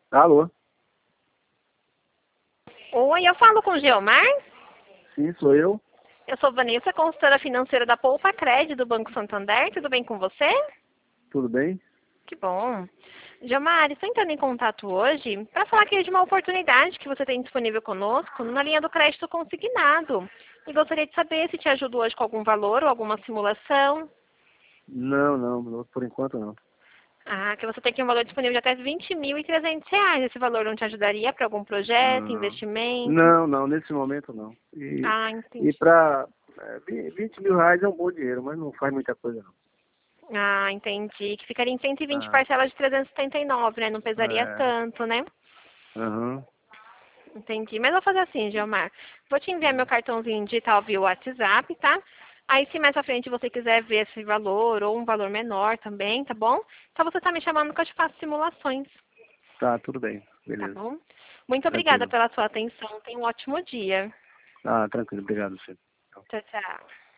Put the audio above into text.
Alô? Oi, eu falo com o Geomar. Sim, sou eu. Eu sou Vanessa, consultora financeira da Poupa Cred do Banco Santander. Tudo bem com você? Tudo bem? Que bom. Geomar, estou entrando em contato hoje para falar aqui de uma oportunidade que você tem disponível conosco na linha do crédito consignado. E gostaria de saber se te ajudo hoje com algum valor ou alguma simulação. Não, por enquanto não. Ah, que você tem aqui um valor disponível de até R$ 20.300. Esse valor não te ajudaria para algum projeto, Não, investimento? não, nesse momento não. Ah, E entendi. para R$ 20.000 é um bom dinheiro, mas não faz muita coisa não. Ah, entendi. Que ficaria em 120 Ah, parcelas de 379, né? Não pesaria é, tanto, né? aham. Entendi. Mas vou fazer assim, Gilmar. Vou te enviar meu cartãozinho digital via WhatsApp, tá? Aí, se mais à frente você quiser ver esse valor ou um valor menor também, tá bom? Então você tá me chamando que eu te faço simulações, Tá, tudo bem, tá beleza. bom? Muito obrigada Tranquilo. pela sua atenção. Tenha um ótimo dia. Ah, tranquilo, obrigado, senhor. Tchau, tchau.